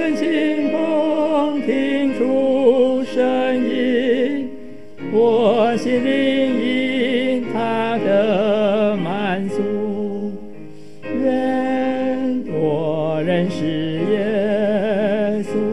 身心风听出声音，我心灵因他的满足，愿多认识耶稣，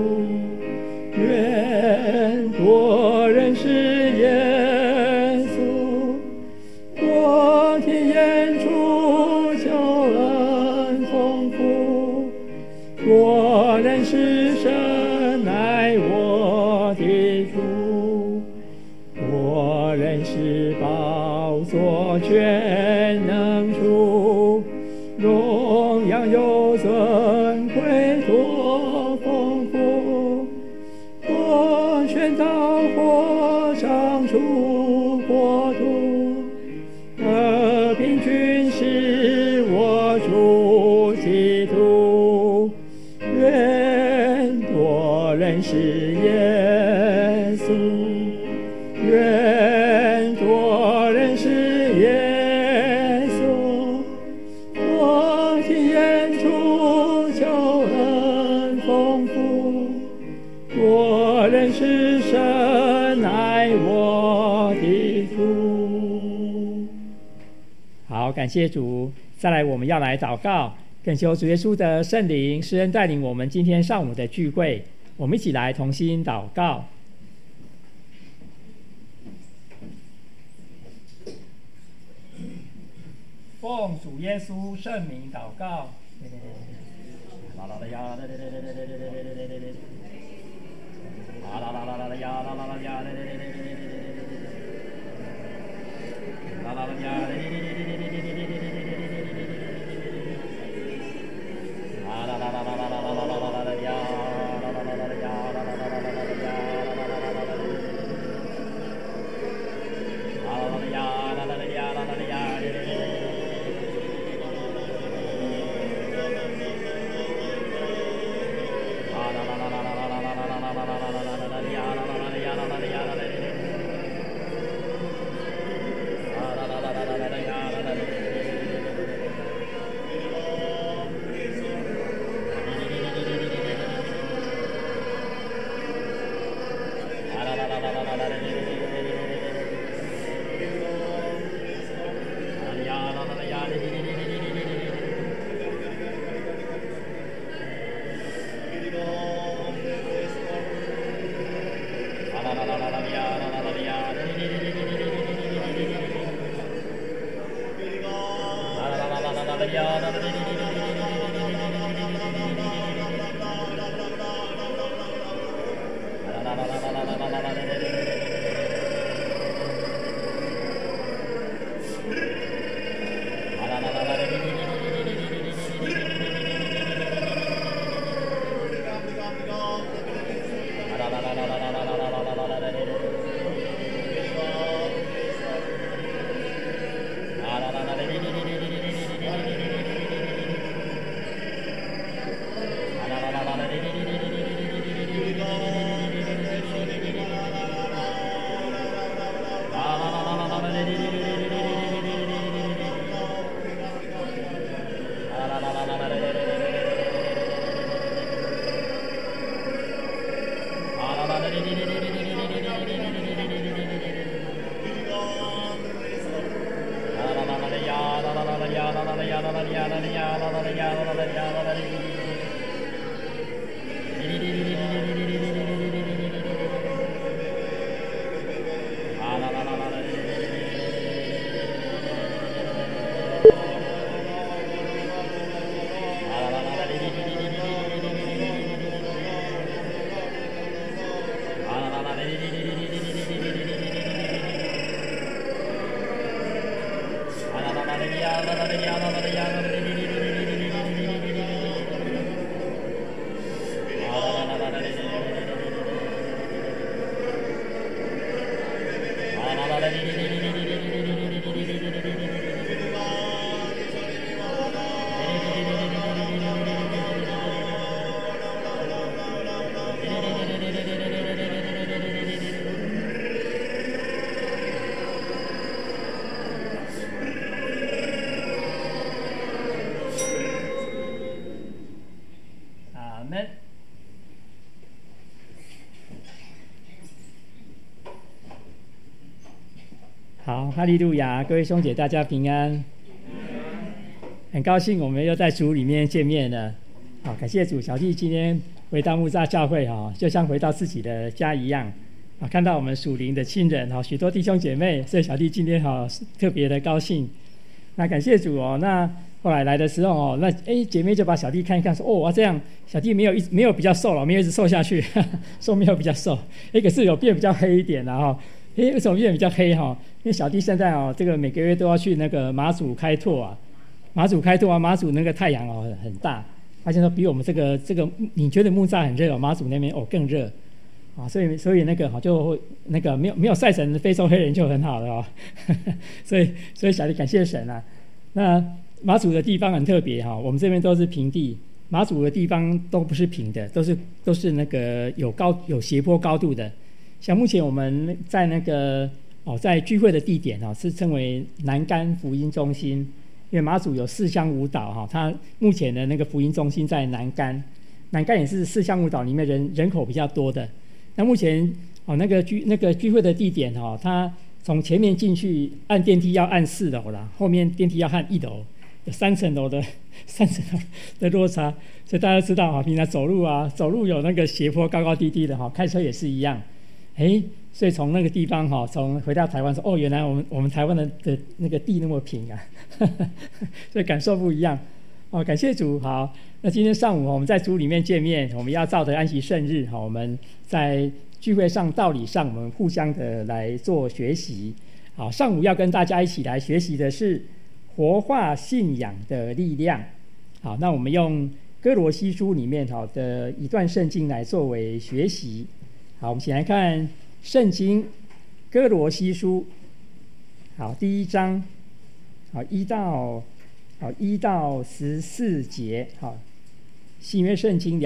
愿多认识耶稣，多体验出救恩丰富，多认识神爱我的主，我认识宝座全能主，荣耀有尊贵多丰富，我宣导火长出国度，和平军是我主基督，愿多认识耶稣，愿多认识耶稣，多体验出救恩丰富，多认识神爱我的主。好，感谢主。再来，我们要来祷告，恳求主耶稣的圣灵施恩带领我们今天上午的聚会。我们一起来同心祷告。奉主耶稣圣名祷告。 好，哈利路亚！各位兄姐，大家平安。很高兴我们又在主里面见面了。好，感谢主，小弟今天回到木栅教会就像回到自己的家一样。看到我们属灵的亲人许多弟兄姐妹，所以小弟今天特别的高兴。那感谢主那后来来的时候那姐妹就把小弟看一看，说这样小弟没有比较瘦了，没有一直瘦下去，说没有比较瘦，可是有变比较黑一点了为什么变比较黑因为小弟现在这个每个月都要去那个马祖开拓马祖那个太阳很大，发现说比我们这个你觉得木栅很热马祖那边更热所以那个就那个没有晒成非洲黑人就很好了所以小弟感谢神啊。那马祖的地方很特别我们这边都是平地，马祖的地方都不是平的，都是那个有斜坡高度的。像目前我们在那个在聚会的地点是称为南竿福音中心，因为马祖有4乡5岛它目前的那个福音中心在南竿也是4乡5岛里面人口比较多的。那目前那个聚会的地点它从前面进去按电梯要按4楼啦，后面电梯要按1楼，有3层楼的落差，所以大家知道平常走路有那个斜坡高高低低的开车也是一样。所以从那个地方从回到台湾说原来我们台湾的那个地那么平所以感受不一样感谢主。好，那今天上午我们在主里面见面，我们要照着安息圣日我们在聚会上道理上我们互相的来做学习。好，上午要跟大家一起来学习的是活化信仰的力量。好，那我们用哥罗西书里面的一段圣经来作为学习。好，我们先来看圣经哥罗西书好第1章好1到14节。好，新约圣经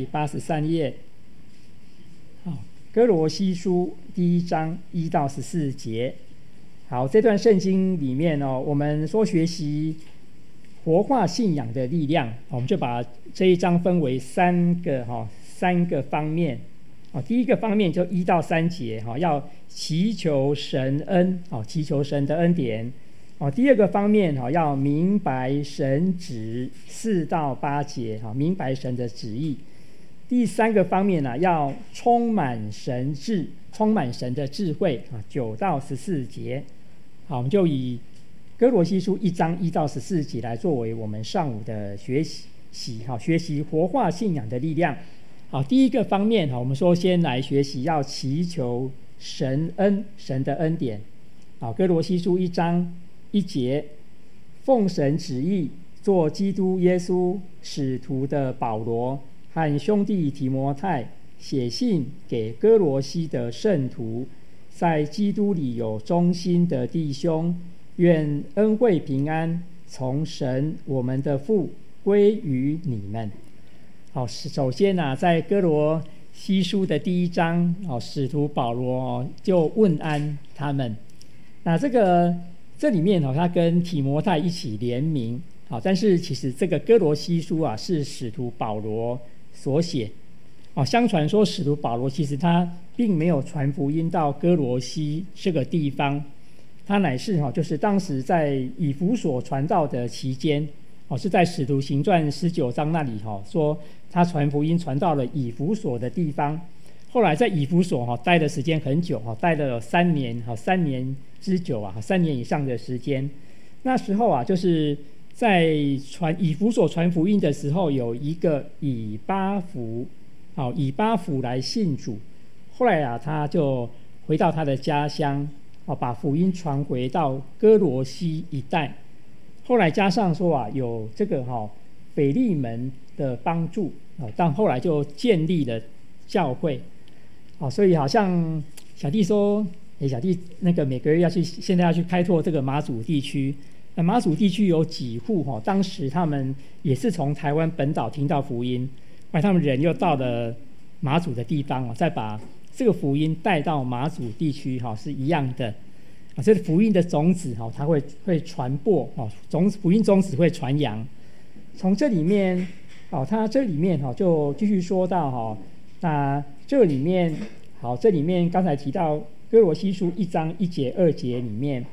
283页。好，哥罗西书第1章1到14节。好，这段圣经里面我们说学习活化信仰的力量，我们就把这一章分为3个方面。第一个方面就1到3节要祈求神恩祈求神的恩典。第二个方面要明白神旨4到8节明白神的旨意。第3个方面要充满神的智慧9到14节。好，我们就以哥罗西书1章1到14节来作为我们上午的学习学习活化信仰的力量。好，第一个方面我们说先来学习要祈求神的恩典。好，哥罗西书1章1节，奉神旨意做基督耶稣使徒的保罗和兄弟提摩太写信给哥罗西的圣徒，在基督里有忠心的弟兄，愿恩惠平安从神我们的父归于你们。好，首先在哥罗西书的第1章使徒保罗就问安他们。那这里面他跟提摩太一起联名但是其实这个哥罗西书是使徒保罗所写相传说使徒保罗其实他并没有传福音到哥罗西这个地方，他乃是就是当时在以弗所传道的期间是在使徒行传19章那里说他传福音传到了以弗所的地方。后来在以弗所待的时间很久待了3年之久3年以上的时间。那时候就是在以弗所传福音的时候，有一个以巴弗来信主。后来他就回到他的家乡把福音传回到哥罗西一带。后来加上说有这个腓利门的帮助但后来就建立了教会所以好像小弟说小弟那个每个月现在要去开拓这个马祖地区。那马祖地区有几户当时他们也是从台湾本岛听到福音，后来他们人又到了马祖的地方再把这个福音带到马祖地区是一样的这个福音的种子它会传播福音种子会传扬。从这里面它这里面就继续说到那这里面刚才提到哥罗西书1章1节2节里面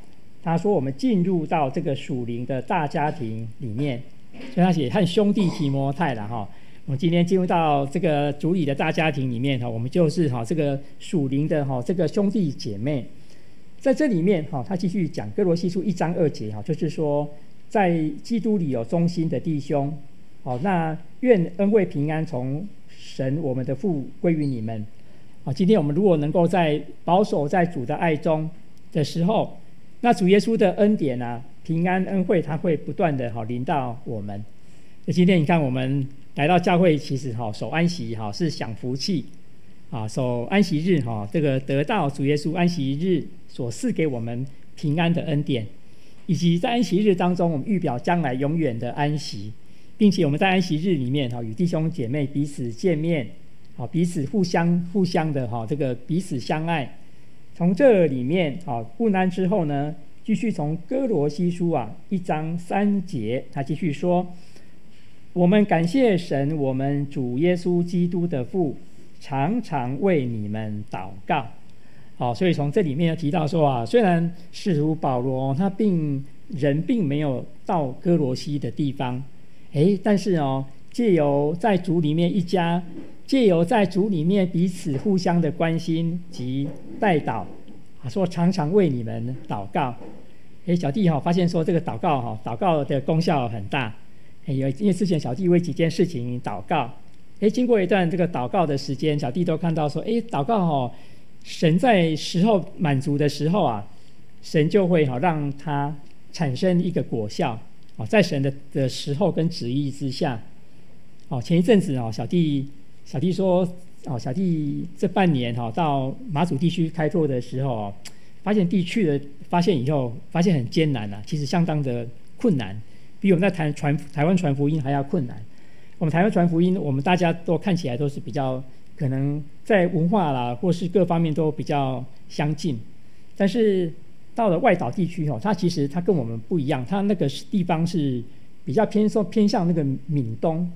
他说我们进入到这个属灵的大家庭里面，所以他写和兄弟提摩太了哈。我们今天进入到这个主里的大家庭里面哈，我们就是哈这个属灵的哈这个兄弟姐妹，在这里面哈，他继续讲哥罗西书1章2节哈，就是说在基督里有忠心的弟兄，好，那愿恩惠平安从神我们的父归于你们。好，今天我们如果能够在保守在主的爱中的时候，那主耶稣的恩典啊，平安恩惠，它会不断的临到我们。那今天你看我们来到教会，其实守安息是享福气啊，守安息日这个得到主耶稣安息日所赐给我们平安的恩典，以及在安息日当中我们预表将来永远的安息，并且我们在安息日里面与弟兄姐妹彼此见面，彼此互相的这个彼此相爱。从这里面问安之后呢，继续从哥罗西书1章3节，他继续说，我们感谢神我们主耶稣基督的父，常常为你们祷告。所以从这里面提到说虽然使徒保罗他并没有到哥罗西的地方，但是藉由在主里面一家，藉由在主里面彼此互相的关心及代祷，说常常为你们祷告。小弟发现说这个祷告的功效很大。因为之前小弟为几件事情祷告，经过一段这个祷告的时间，小弟都看到说，祷告神在时候满足的时候神就会让它产生一个果效，在神的时候跟旨意之下。前一阵子小弟说，小弟这半年到马祖地区开拓的时候发现发现以后发现很艰难其实相当的困难，比我们在台湾传福音还要困难。我们台湾传福音，我们大家都看起来都是比较可能在文化啦或是各方面都比较相近，但是到了外岛地区它其实它跟我们不一样，它那个地方是比较偏向那个闽东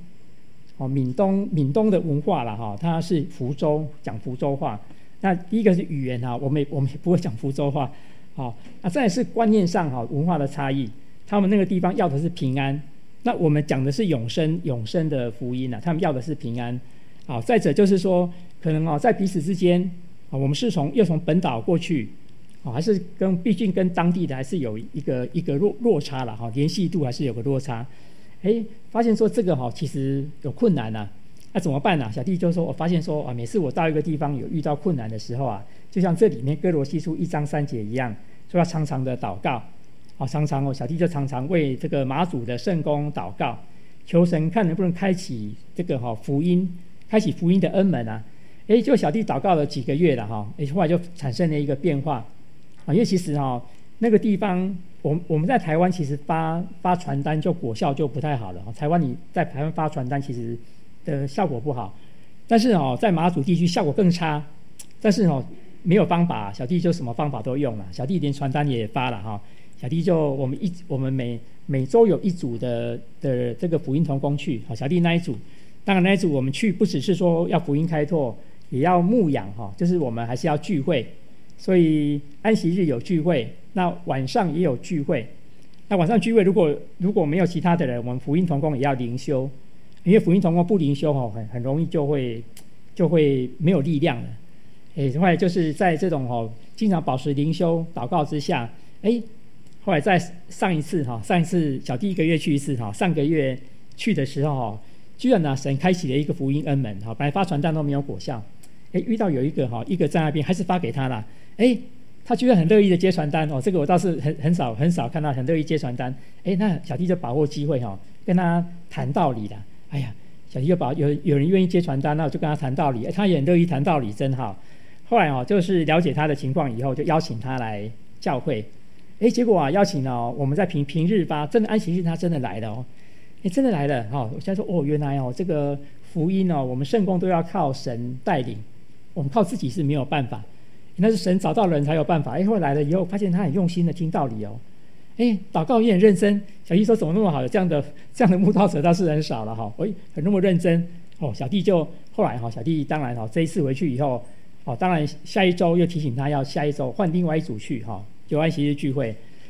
的文化啦它是福州，讲福州话。那第一个是语言我们也不会讲福州话再来是观念上文化的差异，他们那个地方要的是平安，那我们讲的是永生的福音他们要的是平安。再者就是说可能在彼此之间我们是又从本岛过去还是毕竟跟当地的还是有一个落差啦联系度还是有个落差。发现说这个其实有困难那怎么办小弟就说，我发现说每次我到一个地方有遇到困难的时候就像这里面哥罗西书1章3节一样，说要常常的祷告常常小弟就常常为这个马祖的圣工祷告，求神看能不能开启这个福音的恩门就小弟祷告了几个月了后来就产生了一个变化因为其实那个地方我们在台湾其实发传单就果效就不太好了台湾你在台湾发传单其实的效果不好，但是在马祖地区效果更差，但是没有方法，小弟就什么方法都用了，小弟连传单也发了小弟就我们每周有一组的这个福音同工去小弟那一组，当然那一组我们去不只是说要福音开拓，也要牧养就是我们还是要聚会，所以安息日有聚会，那晚上也有聚会。那晚上聚会如果没有其他的人，我们福音同工也要灵修，因为福音同工不灵修很容易就会没有力量了。后来就是在这种经常保持灵修祷告之下，后来在上一次小弟1个月去一次上个月去的时候居然神开启了一个福音恩门本来发传单都没有果效，遇到有一个在那边还是发给他了，他居然很乐意的接传单这个我倒是很少看到很乐意接传单。那小弟就把握机会跟他谈道理了。小弟就有人愿意接传单，那我就跟他谈道理，他也很乐意谈道理，真好。后来就是了解他的情况以后，就邀请他来教会。结果邀请我们在平日发，真的安息日他真的来了真的来了我现在说原来这个福音我们圣工都要靠神带领，我们靠自己是没有办法，那是神找到人才有办法。后来来了以后，发现他很用心的听道理祷告也很认真。小弟说怎么那么好，这样的慕道者倒是很少了很那么认真小弟就后来小弟当然这一次回去以后当然下一周又提醒他要下一周换另外一组去就安息日聚会。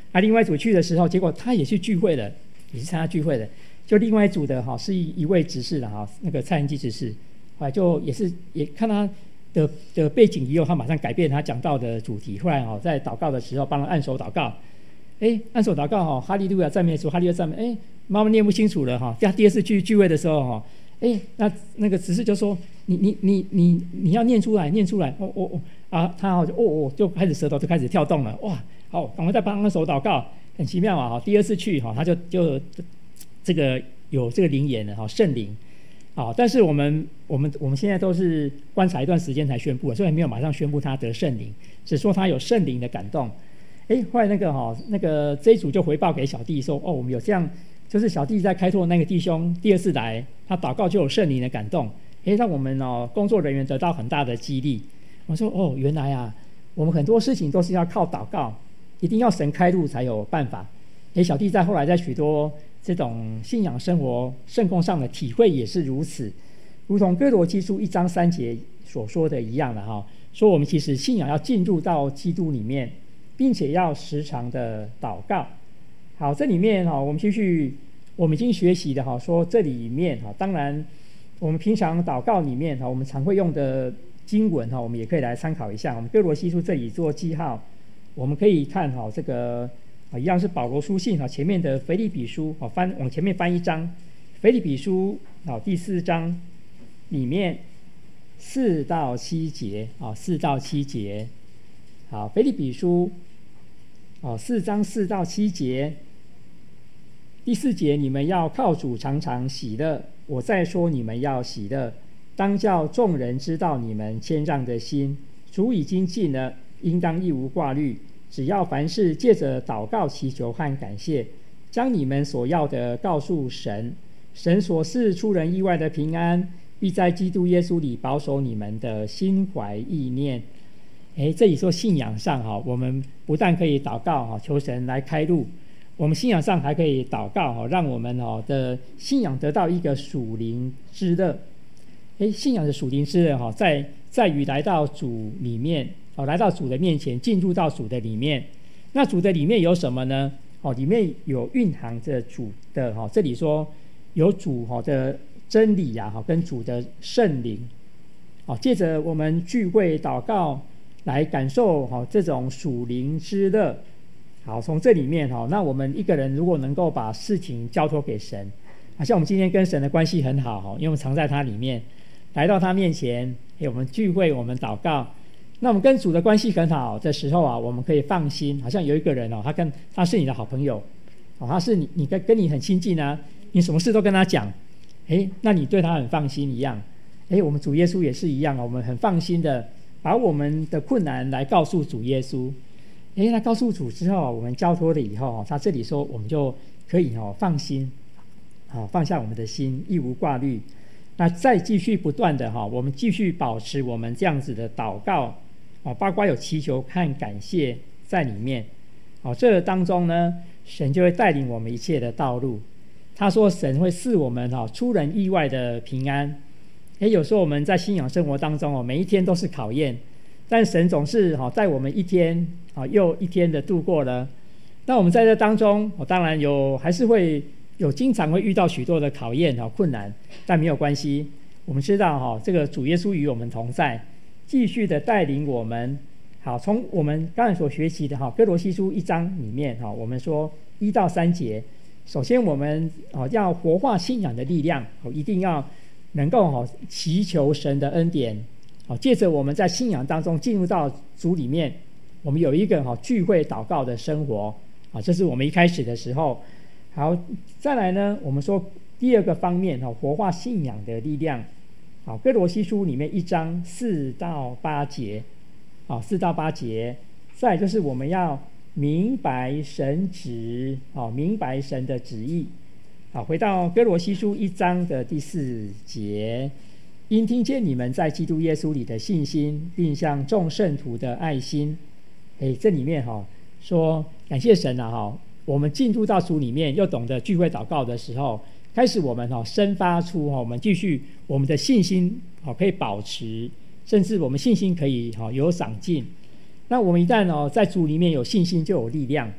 另外一组去的时候，结果他也去聚会了，也是参加聚会的。就另外一组的是一位执事的那个蔡恩基执事，后来就也看他的背景以后，他马上改变他讲道的主题。后来在祷告的时候帮他按手祷告，按手祷告哈利路亚赞美主，哈利路亚赞美，妈妈念不清楚了第二次去聚会的时候那个执事就说你要念出来他就开始舌头就开始跳动了，哇，好，赶快再帮按手祷告，很奇妙第二次去他就这个有这个灵言了圣灵。但是我们现在都是观察一段时间才宣布，所以没有马上宣布他得圣灵，只说他有圣灵的感动。后来那个这一组就回报给小弟说，我们有这样，就是小弟在开拓那个弟兄第二次来，他祷告就有圣灵的感动，让我们工作人员得到很大的激励。我说原来我们很多事情都是要靠祷告，一定要神开路才有办法。小弟后来在许多这种信仰生活圣工上的体会也是如此，如同哥罗西书1章3节所说的一样的说我们其实信仰要进入到基督里面，并且要时常的祷告。好，这里面我们继续，我们已经学习的说这里面当然我们平常祷告里面我们常会用的经文我们也可以来参考一下。我们哥罗西书这里做记号，我们可以看这个一样是保罗书信前面的腓立比书往前面翻一章，腓立比书第4章里面4到7节4到7节。好，腓立比书4章4到7节，第4节，你们要靠主常常喜乐，我再说你们要喜乐，当叫众人知道你们谦让的心，主已经尽了，应当一无挂虑，只要凡事借着祷告祈求和感谢，将你们所要的告诉神，神所赐出人意外的平安，必在基督耶稣里保守你们的心怀意念。这里说信仰上我们不但可以祷告求神来开路，我们信仰上还可以祷告让我们的信仰得到一个属灵之乐。信仰的属灵之乐在于来到主里面，来到主的面前，进入到主的里面。那主的里面有什么呢？里面有蕴含着主的这里说有主的真理跟主的圣灵。借着我们聚会祷告来感受这种属灵之乐。好，从这里面那我们一个人如果能够把事情交托给神，像我们今天跟神的关系很好因为我们常在他里面，来到他面前，我们聚会，我们祷告，那我们跟主的关系很好的时候我们可以放心，好像有一个人他是你的好朋友他是你跟你很亲近你什么事都跟他讲，那你对他很放心一样。我们主耶稣也是一样我们很放心的把我们的困难来告诉主耶稣。那告诉主之后，我们交托了以后他这里说我们就可以放心放下我们的心，一无挂虑。那再继续不断的我们继续保持我们这样子的祷告包括有祈求和感谢在里面这当中呢，神就会带领我们一切的道路。他说神会赐我们出人意外的平安。有时候我们在信仰生活当中每一天都是考验，但神总是带我们一天又一天的度过了。那我们在这当中当然还是会经常会遇到许多的考验困难，但没有关系，我们知道这个主耶稣与我们同在，继续的带领我们。好，从我们刚才所学习的哥罗西书1章里面我们说1到3节，首先我们要活化信仰的力量一定要能够祈求神的恩典借着我们在信仰当中进入到主里面，我们有一个聚会祷告的生活这是我们一开始的时候。好，再来呢，我们说第二个方面活化信仰的力量。好，哥罗西书里面1章4到8节4到8节。再来就是我们要明白神明白神的旨意。好，回到哥罗西书1章的第4节，因听见你们在基督耶稣里的信心，并向众圣徒的爱心。这里面说感谢神我们进入到主里面，又懂得聚会祷告的时候，开始我们生发出我们继续我们的信心可以保持，甚至我们信心可以有长进。那我们一旦在主里面有信心，就有力量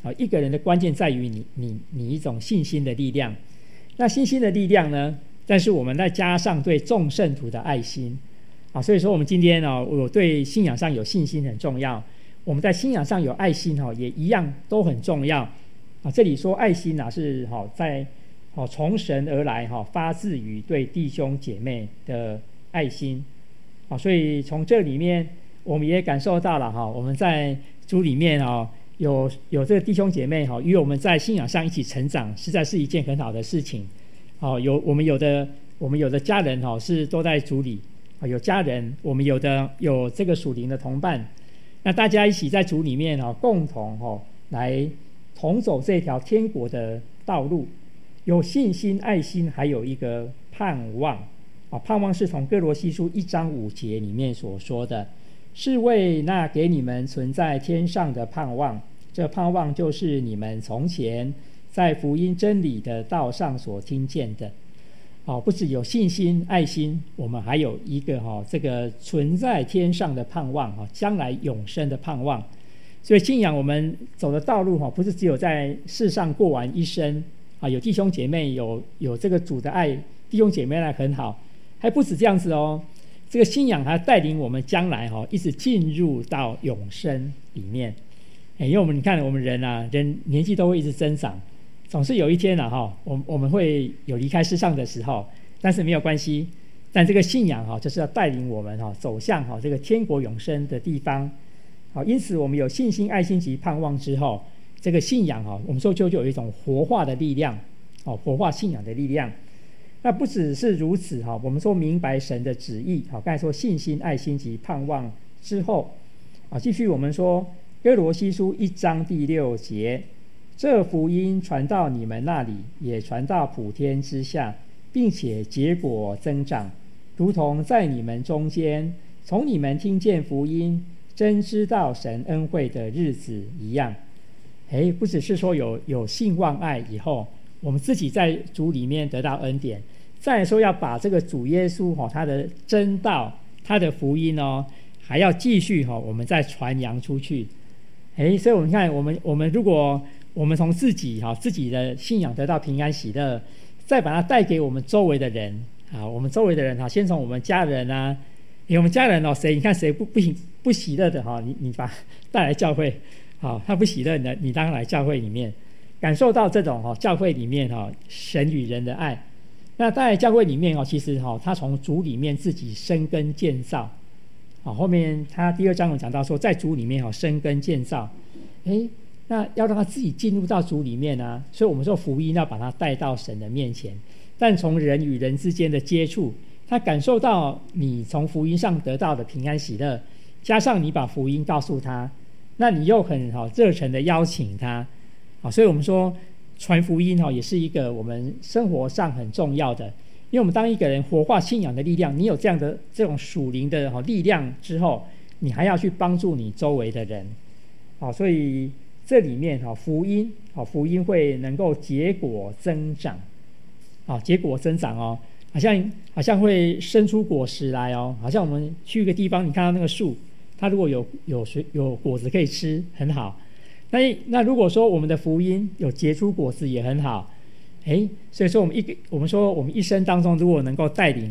一个人的关键在于你一种信心的力量。那信心的力量呢，但是我们再加上对众圣徒的爱心所以说我们今天我对信仰上有信心很重要，我们在信仰上有爱心也一样都很重要这里说爱心是在从神而来发自于对弟兄姐妹的爱心所以从这里面我们也感受到了我们在主里面有这个弟兄姐妹与我们在信仰上一起成长，实在是一件很好的事情我们有的家人是都在主里有家人，我们有这个属灵的同伴，那大家一起在主里面共同来同走这条天国的道路，有信心爱心，还有一个盼望盼望是从哥罗西书1章5节里面所说的，是为那给你们存在天上的盼望，这盼望就是你们从前在福音真理的道上所听见的不只有信心爱心，我们还有一个这个存在天上的盼望将来永生的盼望。所以信仰我们走的道路不是只有在世上过完一生有弟兄姐妹有这个主的爱，弟兄姐妹来很好，还不止这样子这个信仰还带领我们将来一直进入到永生里面因为你看我们人年纪都会一直增长，总是有一天我们会有离开世上的时候，但是没有关系，但这个信仰就是要带领我们走向这个天国永生的地方因此我们有信心爱心及盼望之后，这个信仰我们说就有一种活化的力量活化信仰的力量。那不只是如此我们说明白神的旨意刚才说信心爱心及盼望之后继续我们说哥罗西书1章第6节，这福音传到你们那里，也传到普天之下，并且结果增长，如同在你们中间从你们听见福音真知道神恩惠的日子一样不只是说有信望爱以后我们自己在主里面得到恩典，再来说要把这个主耶稣他的真道他的福音还要继续我们再传扬出去所以我们看我们如果我们从自己的信仰得到平安喜乐，再把它带给我们周围的人我们周围的人先从我们家人我们家人谁你看谁不喜乐的你把他带来教会他不喜乐你当然来教会里面感受到这种教会里面神与人的爱。那在教会里面其实他从主里面自己生根建造后面他第2章有讲到说在主里面生根建造那要让他自己进入到主里面所以我们说福音要把他带到神的面前，但从人与人之间的接触，他感受到你从福音上得到的平安喜乐，加上你把福音告诉他，那你又很热诚的邀请他所以我们说传福音也是一个我们生活上很重要的，因为我们当一个人活化信仰的力量，你有这种属灵的力量之后，你还要去帮助你周围的人所以这里面福音会能够结果增长结果增长好像会生出果实来好像我们去一个地方，你看到那个树，它如果有果子可以吃很好，那如果说我们的福音有结出果子也很好所以说我们说我们一生当中如果能够带领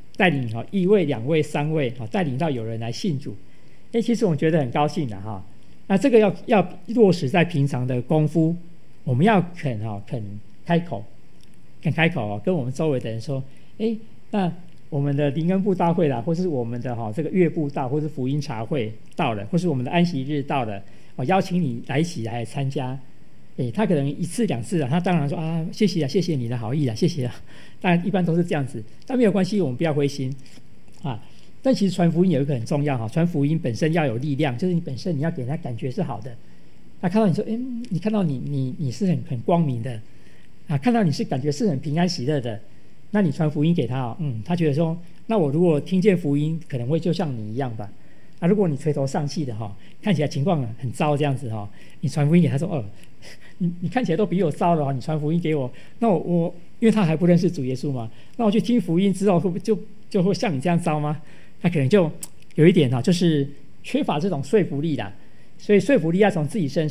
1位2位3位带领到有人来信主其实我觉得很高兴的那这个要落实在平常的功夫，我们要肯开口跟我们周围的人说那我们的灵恩布道会啦，或是我们的这个月布道，或是福音茶会到了，或是我们的安息日到了邀请你一起来参加他可能1次2次他当然说谢谢你的好意谢谢当然一般都是这样子，但没有关系，我们不要灰心但其实传福音有一个很重要传福音本身要有力量，就是你本身你要给人家感觉是好的，他看到你说你看到你是很光明的看到你是感觉是很平安喜乐的，那你传福音给他他觉得说那我如果听见福音可能会就像你一样吧如果你垂头丧气的看起来情况很糟这样子你传福音给他说你看起来都比我糟了你传福音给我，那我因为他还不认识主耶稣嘛，那我去听福音之后会不会就会像你这样糟吗？他可能就有一点就是缺乏这种说服力啦，所以说服力要从自己身上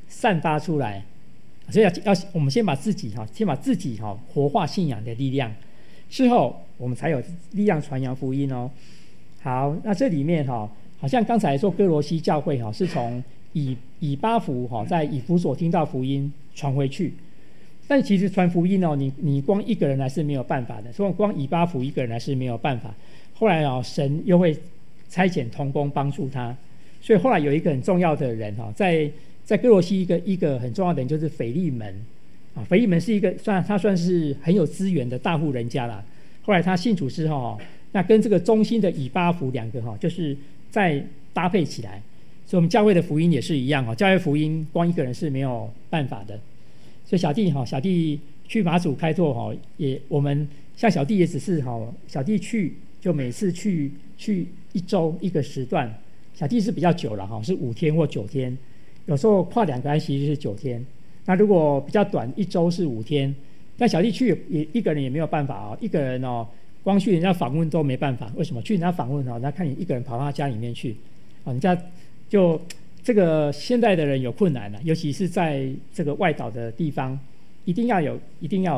散发出来。所以要我们先把自己活化信仰的力量，之后我们才有力量传扬福音哦。好，那这里面好像刚才说哥罗西教会是从以巴弗在以弗所听到福音传回去，但其实传福音你光一个人来是没有办法的，所以光以巴弗一个人来是没有办法。后来神又会差遣同工帮助他，所以后来有一个很重要的人在哥罗西一个很重要的人就是腓利门啊。腓利门是一个他算是很有资源的大户人家啦。后来他信主之后那跟这个忠心的以巴弗两个就是再搭配起来。所以我们教会的福音也是一样教会福音光一个人是没有办法的。所以小弟去马祖开拓我们像小弟也只是小弟去就每次去一周一个时段，小弟是比较久了是5天或9天，有时候跨2个安息日是9天。那如果比较短1周是5天，但小弟去也一个人也没有办法一个人光去人家访问都没办法。为什么？去人家访问人家看你一个人跑到他家里面去人家就这个现代的人有困难了，尤其是在这个外岛的地方，一定要有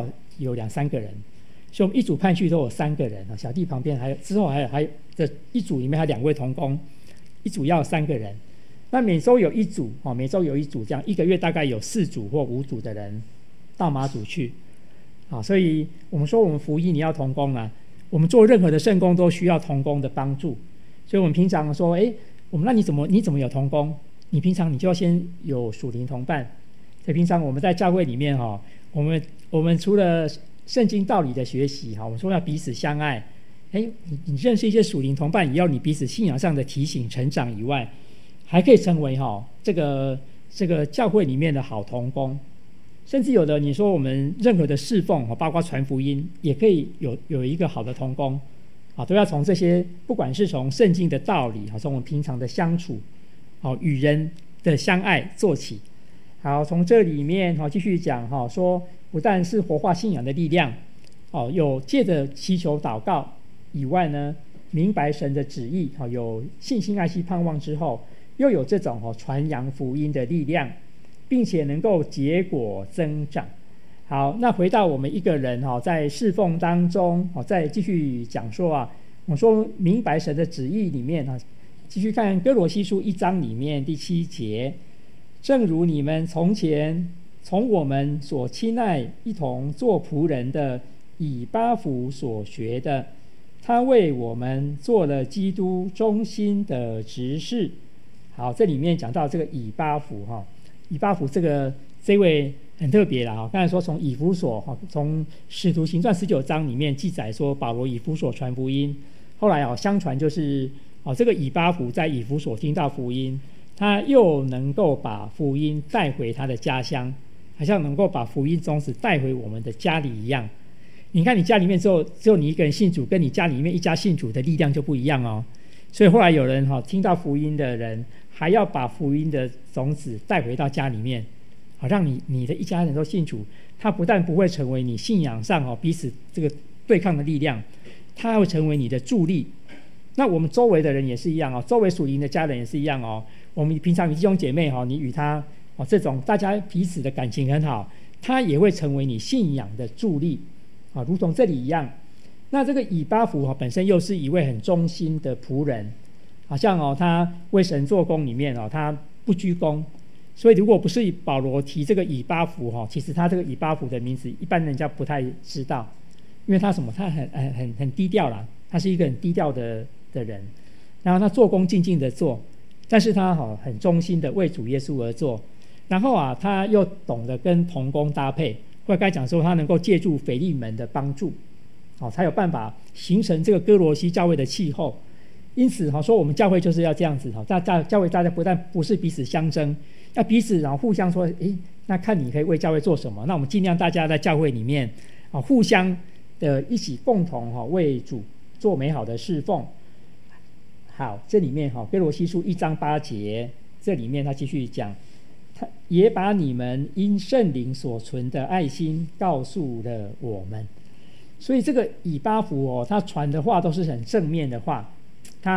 2-3个人。所以我们一组派去都有3个人小弟旁边还有之后还有这一组里面还有2位同工，一组要3个人。那每周有一组每周有一组，这样1个月大概有4组或5组的人到马祖去所以我们说我们福音你要同工我们做任何的圣工都需要同工的帮助。所以我们平常说那你怎么有同工？你平常你就要先有属灵同伴。所以平常我们在教会里面我们除了圣经道理的学习我们说要彼此相爱，你认识一些属灵同伴，也要你彼此信仰上的提醒成长以外，还可以成为这个教会里面的好同工。甚至有的你说我们任何的侍奉包括传福音也可以有一个好的同工都要从这些不管是从圣经的道理从我们平常的相处与人的相爱做起。好，从这里面继续讲说不但是活化信仰的力量有借着祈求祷告以外呢，明白神的旨意有信心爱惜盼望之后，又有这种传扬福音的力量，并且能够结果增长。好，那回到我们一个人在侍奉当中再继续讲说我说明白神的旨意里面继续看哥罗西书1章里面第7节，正如你们从前从我们所亲爱一同做仆人的以巴弗所学的，他为我们做了基督忠心的执事。好，这里面讲到这个以巴弗以巴弗这位很特别啦刚才说从以弗所从使徒行传19章里面记载说保罗以弗所传福音，后来相传就是这个以巴弗在以弗所听到福音，他又能够把福音带回他的家乡，好像能够把福音种子带回我们的家里一样。你看你家里面只有你一个人信主，跟你家里面一家信主的力量就不一样所以后来有人听到福音的人还要把福音的种子带回到家里面让你的一家人都信主。他不但不会成为你信仰上彼此这个对抗的力量，他会成为你的助力。那我们周围的人也是一样周围属灵的家人也是一样我们平常与弟兄姐妹你与他这种大家彼此的感情很好，他也会成为你信仰的助力如同这里一样。那这个以巴弗本身又是一位很忠心的仆人，好像他为神做工里面他不居功。所以如果不是保罗提这个以巴弗其实他这个以巴弗的名字一般人家不太知道，因为他什么他很低调啦，他是一个很低调的人，然后他做工静静的做，但是他很忠心的为主耶稣而做。然后他又懂得跟同工搭配，或者该讲说他能够借助腓利门的帮助才有办法形成这个哥罗西教会的气候。因此说我们教会就是要这样子教会大家不但不是彼此相争，要彼此然后互相说那看你可以为教会做什么，那我们尽量大家在教会里面互相的一起共同为主做美好的侍奉。好，这里面哥罗西书1章8节，这里面他继续讲，他也把你们因圣灵所存的爱心告诉了我们。所以这个以巴弗他传的话都是很正面的话，他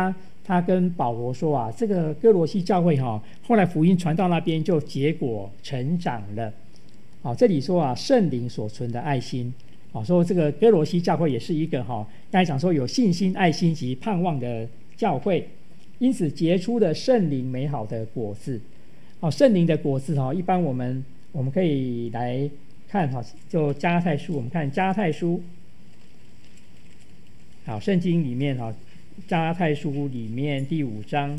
他跟保罗说啊，这个哥罗西教会后来福音传到那边就结果成长了。这里说啊，圣灵所存的爱心，说这个哥罗西教会也是一个刚才讲说有信心、爱心及盼望的教会，因此结出了圣灵美好的果子。圣灵的果子一般我们可以来看就加拉太书，我们看加拉太书，圣经里面加拉太书里面第5章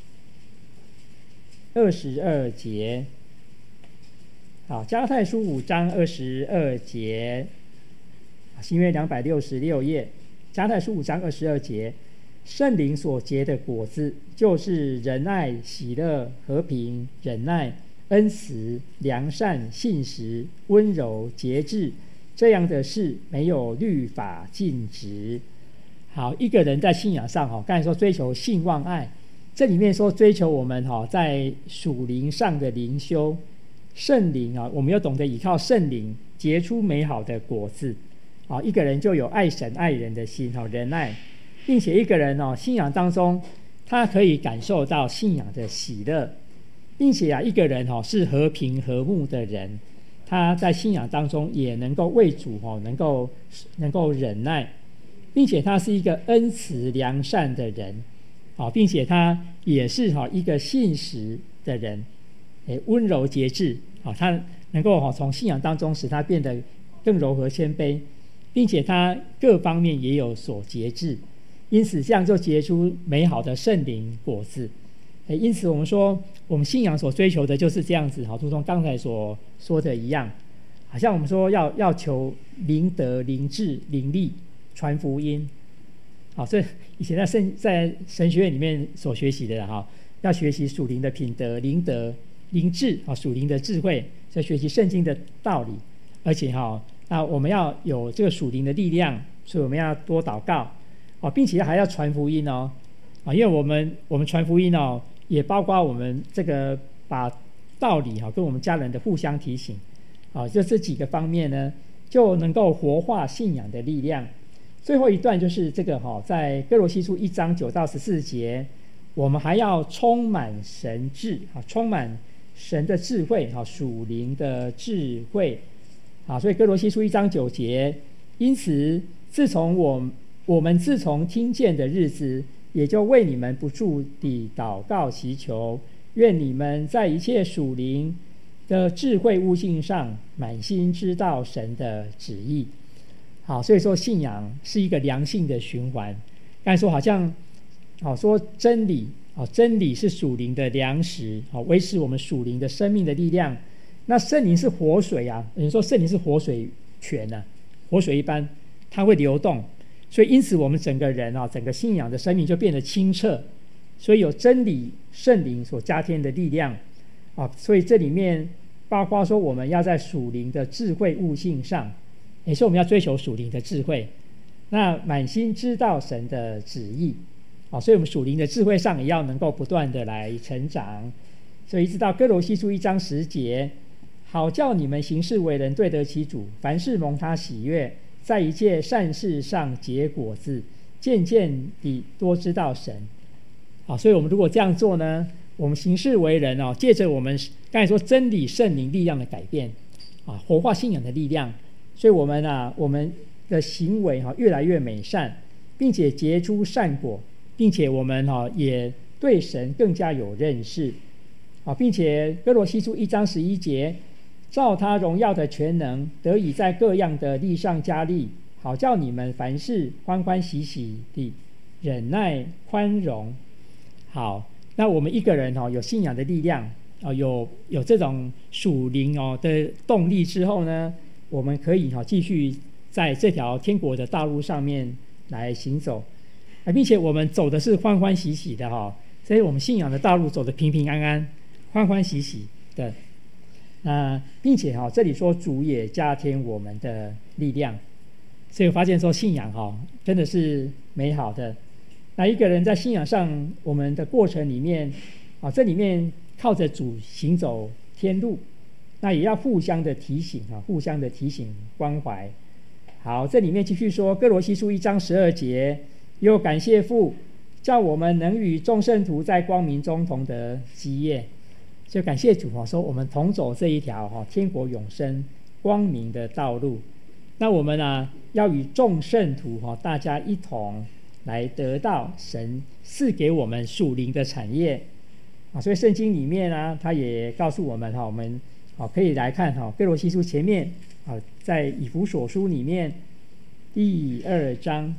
22节。加拉太书5章22节，新约266页，加拉太书5章22节，圣灵所结的果子，就是仁爱、喜乐、和平、忍耐、恩慈、良善、信实、温柔、节制，这样的事没有律法禁止。好，一个人在信仰上刚才说追求信望爱，这里面说追求我们在属灵上的灵修，圣灵我们要懂得依靠圣灵结出美好的果子。一个人就有爱神爱人的心，仁爱，并且一个人信仰当中他可以感受到信仰的喜乐，并且一个人是和平和睦的人，他在信仰当中也能够为主能够忍耐，并且他是一个恩慈良善的人，并且他也是一个信实的人，温柔节制，他能够从信仰当中使他变得更柔和谦卑，并且他各方面也有所节制，因此这样就结出美好的圣灵果子。因此我们说我们信仰所追求的就是这样子，如同刚才所说的一样，好像我们说要求灵德、灵智、灵力传福音。这以前在神学院里面所学习的要学习属灵的品德、灵德、灵智，属灵的智慧，在学习圣经的道理，而且那我们要有这个属灵的力量，所以我们要多祷告，并且还要传福音因为我们传福音也包括我们这个把道理跟我们家人的互相提醒，就这几个方面呢，就能够活化信仰的力量。最后一段就是这个在哥罗西书1章9到14节，我们还要充满神智，充满神的智慧，属灵的智慧。所以哥罗西书1章9节，因此自从我们自从听见的日子，也就为你们不住地祷告祈求，愿你们在一切属灵的智慧悟性上满心知道神的旨意。所以说信仰是一个良性的循环。刚才说好像说真理，真理是属灵的粮食，维持我们属灵的生命的力量。那圣灵是活水有人说圣灵是活水泉活水一般，它会流动，所以因此我们整个人整个信仰的生命就变得清澈，所以有真理圣灵所加添的力量所以这里面包括说我们要在属灵的智慧悟性上，也是我们要追求属灵的智慧，那满心知道神的旨意所以我们属灵的智慧上也要能够不断的来成长。所以一直到哥罗西书1章10节，好叫你们行事为人对得起主，凡事蒙他喜悦，在一切善事上结果子，渐渐地多知道神。所以我们如果这样做呢，我们行事为人借着我们刚才说真理圣灵力量的改变活化信仰的力量，所以我们的行为越来越美善，并且结出善果，并且我们也对神更加有认识并且哥罗西书1章11节，照他荣耀的全能，得以在各样的力上加力，好叫你们凡事欢欢喜喜地忍耐宽容。好，那我们一个人有信仰的力量有这种属灵的动力之后呢，我们可以继续在这条天国的道路上面来行走，并且我们走的是欢欢喜喜的所以我们信仰的道路走得平平安安欢欢喜喜的并且这里说主也加添我们的力量，所以我发现说信仰真的是美好的。那一个人在信仰上我们的过程里面这里面靠着主行走天路，那也要互相的提醒互相的提醒关怀。好，这里面继续说哥罗西书1章12节，又感谢父叫我们能与众圣徒在光明中同得基业。就感谢主说我们同走这一条天国永生光明的道路。那我们要与众圣徒大家一同来得到神赐给我们属灵的产业。所以圣经里面他也告诉我们我们可以来看哥罗西书前面在以弗所书里面第2章。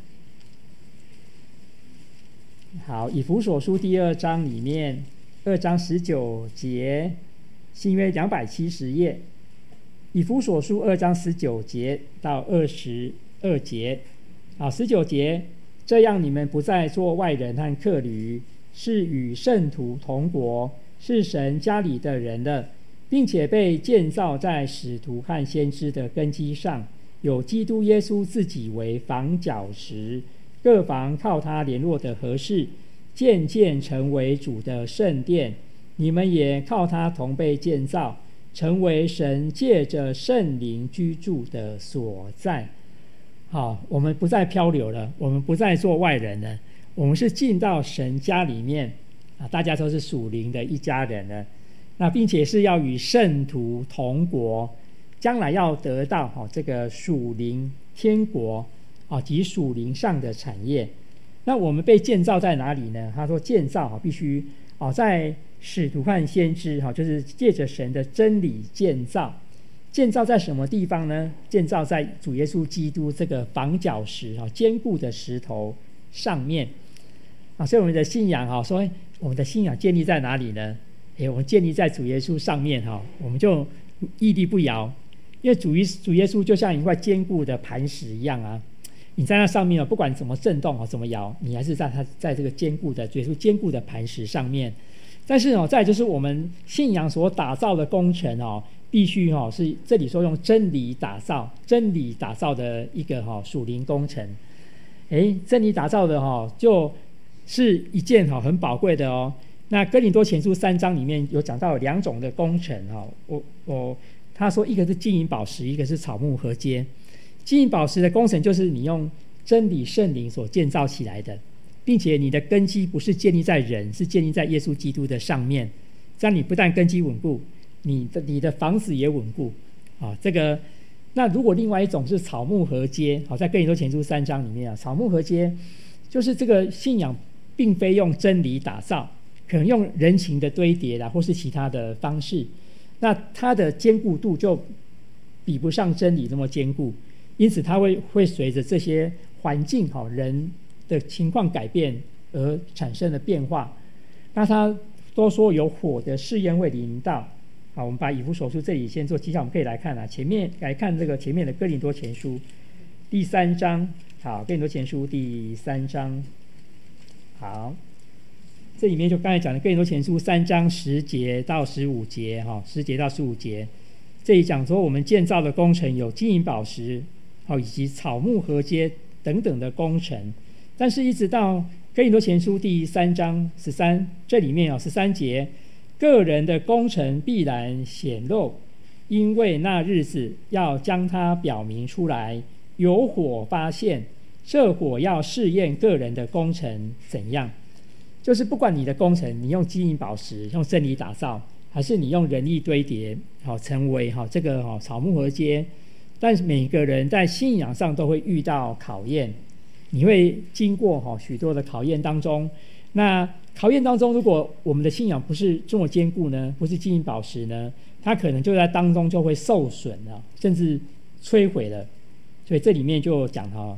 好，以弗所书第2章里面2章19节，新约270页。以弗所书2章19节到22节。19节，这样你们不再做外人和客旅，是与圣徒同国，是神家里的人了，并且被建造在使徒和先知的根基上，有基督耶稣自己为房角石，各房靠他联络的合适，渐渐成为主的圣殿。你们也靠他同被建造，成为神借着圣灵居住的所在。好，我们不再漂流了，我们不再做外人了，我们是进到神家里面大家都是属灵的一家人了。那并且是要与圣徒同国，将来要得到这个属灵天国及属灵上的产业。那我们被建造在哪里呢？他说建造必须在使徒和先知就是借着神的真理建造。建造在什么地方呢？建造在主耶稣基督这个房角石坚固的石头上面所以我们的信仰说我们的信仰建立在哪里呢？我们建立在主耶稣上面我们就屹立不摇。因为主耶稣就像一块坚固的磐石一样你在那上面不管怎么震动怎么摇，你还是在这个坚固的主耶稣坚固的磐石上面。但是再就是我们信仰所打造的工程必须是这里说用真理打造的一个属灵工程。真理打造的就是一件很宝贵的那哥林多前书3章里面有讲到有2种的工程他说一个是金银宝石，一个是草木禾秸。金银宝石的工程就是你用真理圣灵所建造起来的，并且你的根基不是建立在人，是建立在耶稣基督的上面。这样你不但根基稳固，你的房子也稳固这个。那如果另外一种是草木禾秸在哥林多前书3章里面草木禾秸就是这个信仰并非用真理打造，可能用人情的堆叠或是其他的方式，那它的坚固度就比不上真理那么坚固，因此它会随着这些环境人的情况改变而产生的变化。那他都说有火的试验会临到我们把以弗所书这里先做记号，我们可以来看前面来看这个前面的哥林多前书第3章。好，哥林多前书第3章。好，这里面就刚才讲的哥林多前书3章10节到15节10节到15节，这里讲说我们建造的工程有金银宝石以及草木禾秸等等的工程。但是一直到哥林多前书第3章13，这里面13节，个人的工程必然显露，因为那日子要将它表明出来，有火发现，这火要试验个人的工程怎样。就是不管你的工程，你用金银宝石用真理打造，还是你用人力堆叠成为这个草木禾秸，但是每个人在信仰上都会遇到考验，你会经过许多的考验当中。那考验当中，如果我们的信仰不是这么坚固呢，不是金银宝石呢，它可能就在当中就会受损了，甚至摧毁了。所以这里面就讲了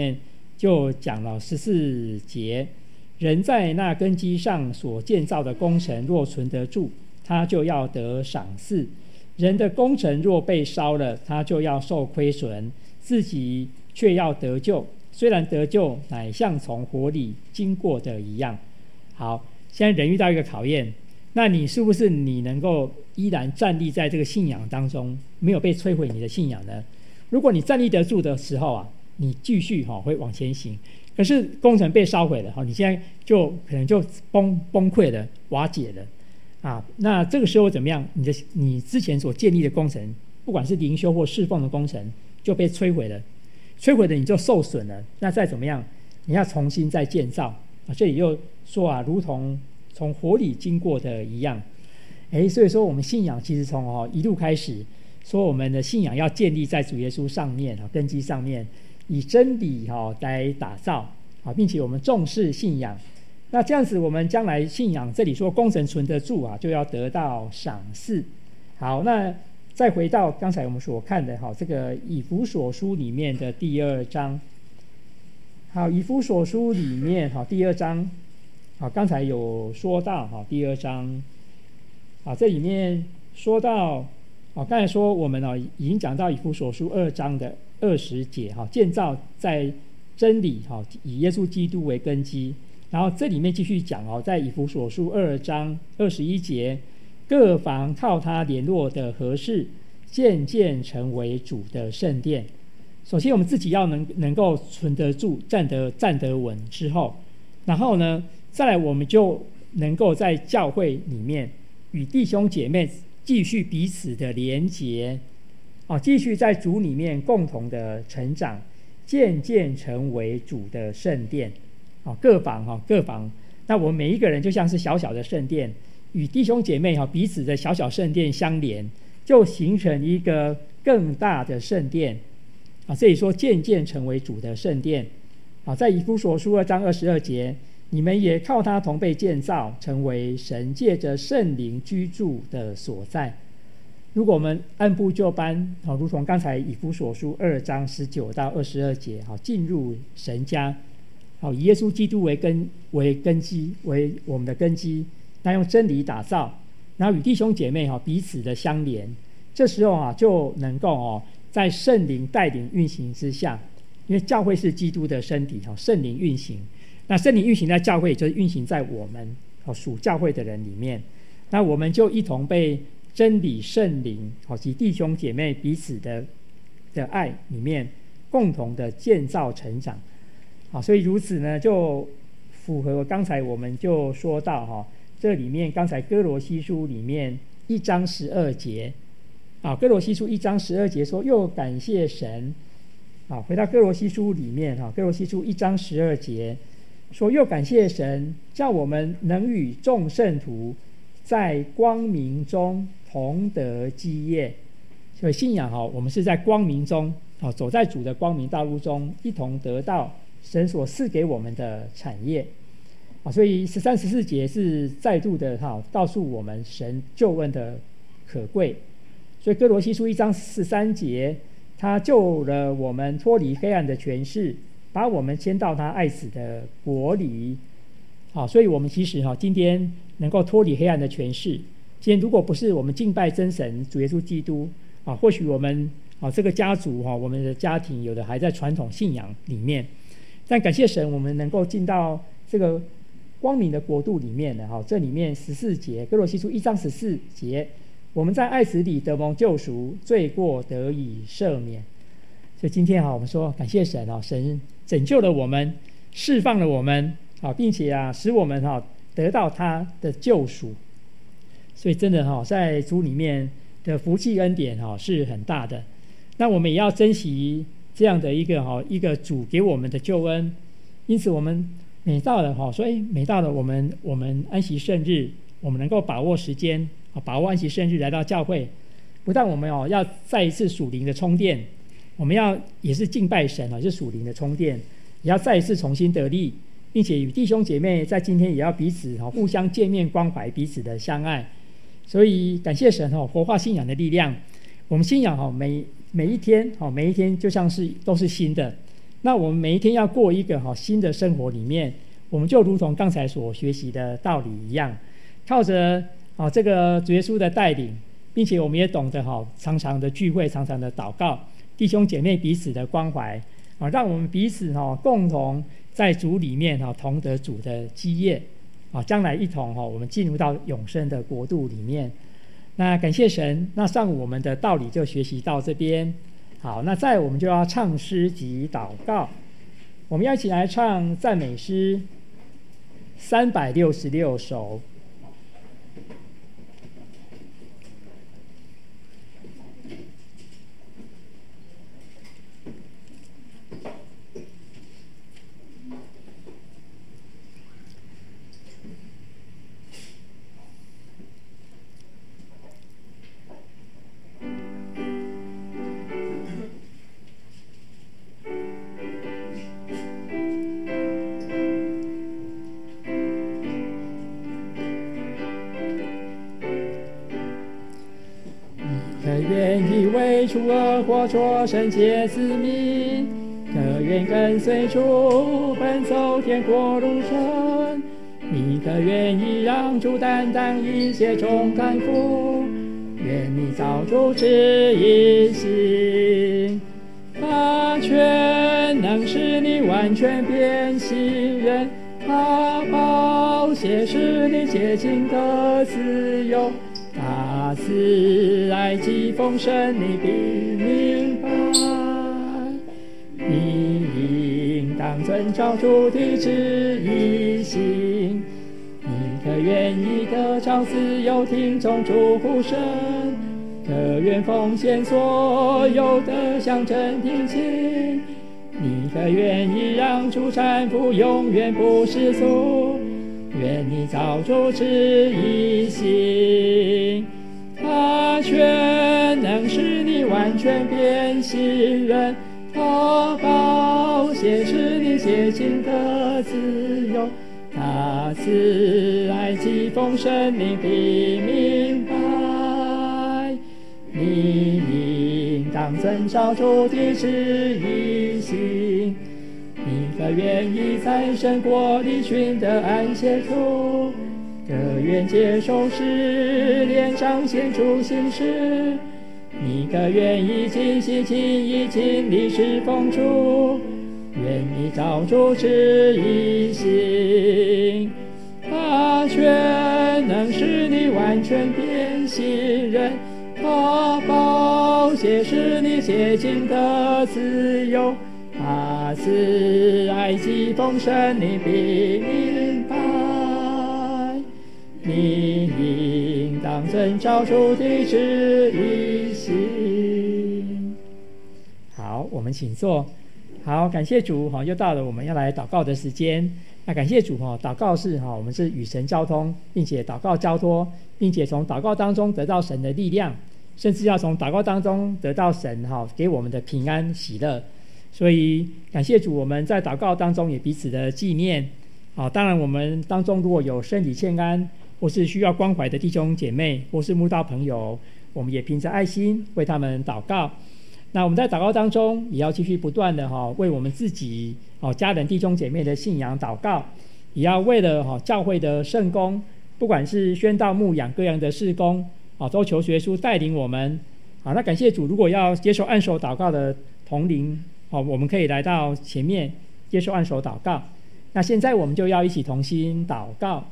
14节，人在那根基上所建造的工程若存得住，他就要得赏赐；人的工程若被烧了，他就要受亏损，自己却要得救，虽然得救乃像从火里经过的一样。好，现在人遇到一个考验，那你是不是你能够依然站立在这个信仰当中，没有被摧毁你的信仰呢？如果你站立得住的时候你继续会往前行。可是工程被烧毁了你现在就可能就崩溃了，瓦解了那这个时候怎么样？你之前所建立的工程，不管是灵修或侍奉的工程，就被摧毁了，摧毁的你就受损了。那再怎么样，你要重新再建造这里又说如同从火里经过的一样。所以说我们信仰其实从一路开始，说我们的信仰要建立在主耶稣上面，根基上面，以真理来打造，并且我们重视信仰。那这样子我们将来信仰，这里说功成存得住就要得到赏赐。好，那再回到刚才我们所看的这个以弗所书里面的第2章。好，以弗所书里面第2章，刚才有说到第2章，这里面说到刚才说我们已经讲到以弗所书2章的20节，建造在真理，以耶稣基督为根基。然后这里面继续讲在以弗所书2章21节，各房靠他联络的合适，渐渐成为主的圣殿。首先我们自己要能够存得住，站得稳之后，然后呢再来我们就能够在教会里面与弟兄姐妹继续彼此的连结，继续在主里面共同的成长，渐渐成为主的圣殿。各房，那我们每一个人就像是小小的圣殿，与弟兄姐妹彼此的小小圣殿相连，就形成一个更大的圣殿。这里说渐渐成为主的圣殿。在以弗所书2章22节，你们也靠他同被建造，成为神借着圣灵居住的所在。如果我们按部就班，如同刚才以弗所书2章19到22节，进入神家，以耶稣基督为根基，为我们的根基，那用真理打造，然后与弟兄姐妹彼此的相连，这时候就能够在圣灵带领运行之下，因为教会是基督的身体，圣灵运行，那圣灵运行在教会，就是运行在我们属教会的人里面，那我们就一同被真理、圣灵及弟兄姐妹彼此的爱里面共同的建造成长。所以如此呢，就符合刚才我们就说到这里面刚才哥罗西书里面1章12节，哥罗西书1章12节说又感谢神。回到哥罗西书里面，哥罗西书1章12节说又感谢神，叫我们能与众圣徒在光明中同得基业。所以信仰我们是在光明中走在主的光明道路中，一同得到神所赐给我们的产业。所以13、14节是再度的告诉我们神救恩的可贵。所以哥罗西书1章13节，他救了我们脱离黑暗的权势，把我们迁到他爱子的国里。所以我们其实今天能够脱离黑暗的权势，今天如果不是我们敬拜真神主耶稣基督，或许我们这个家族我们的家庭有的还在传统信仰里面，但感谢神我们能够进到这个光明的国度里面了。这里面14节，哥罗西书1章14节，我们在爱子里得蒙救赎，罪过得以赦免。所以今天我们说感谢神，神拯救了我们，释放了我们，并且使我们得到他的救赎。所以真的在主里面的福气恩典是很大的。那我们也要珍惜这样的一个主给我们的救恩。因此我们每到了我们安息圣日，我们能够把握时间，把握安息圣日来到教会，不但我们要再一次属灵的充电，我们也是敬拜神，是属灵的充电，也要再一次重新得力，并且与弟兄姐妹在今天也要彼此互相见面关怀，彼此的相爱。所以感谢神活化信仰的力量。我们信仰每一天就像是都是新的。那我们每一天要过一个新的生活里面，我们就如同刚才所学习的道理一样，靠着这个主耶稣的带领，并且我们也懂得常常的聚会，常常的祷告，弟兄姐妹彼此的关怀，让我们彼此共同在主里面同得主的基业，将来一同我们进入到永生的国度里面。那感谢神，那上午我们的道理就学习到这边。好，那再我们就要唱诗及祷告。我们要一起来唱赞美诗366首。 除恶或作圣洁之民，可愿跟随主奔走天国路程。你可愿意让主担当一切重担负？愿你照主旨意行。他全能使你完全变新人，他宝血使你洁净的自由。他慈爱既丰盛，你必明白。你应当遵照主的旨意行。你可愿意得着自由，听从主呼声？可愿奉献所有的向真听情？你可愿意让主搀扶，永远不失足？愿你照主旨意行。他全能使你完全变新人，他宝血使你洁净的自由。他慈爱既丰盛，你必明白。你应当遵照主的旨意行。你可愿意在神国里寻得安歇处？可愿接受试炼，彰显出心事？你可愿意尽心尽意尽力侍奉主？愿你照主旨意行。他全能使你完全变新人，他宝血使你洁净的自由。他慈爱既丰盛，你必明白。你应当遵照主的旨意行。好，我们请坐。好，感谢主，又到了我们要来祷告的时间。那感谢主，祷告是我们是与神交通，并且祷告交托，并且从祷告当中得到神的力量，甚至要从祷告当中得到神给我们的平安喜乐。所以感谢主，我们在祷告当中也彼此的纪念。当然我们当中如果有身体欠安或是需要关怀的弟兄姐妹或是慕道朋友，我们也凭着爱心为他们祷告。那我们在祷告当中也要继续不断的为我们自己家人弟兄姐妹的信仰祷告，也要为了教会的圣工，不管是宣道牧养各样的事工都求耶稣带领我们。好，那感谢主，如果要接受按手祷告的同灵我们可以来到前面接受按手祷告。那现在我们就要一起同心祷告。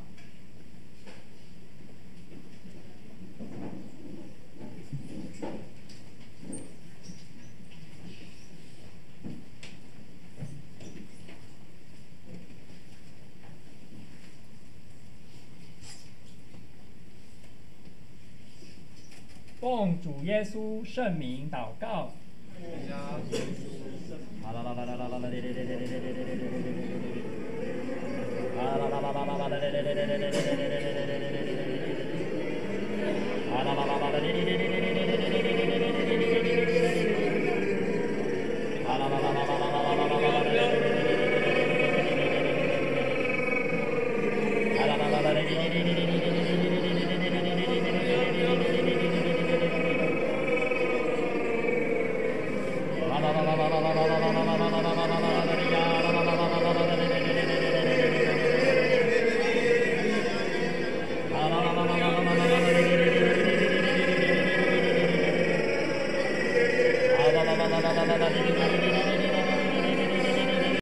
奉主耶稣圣名祷告。好了，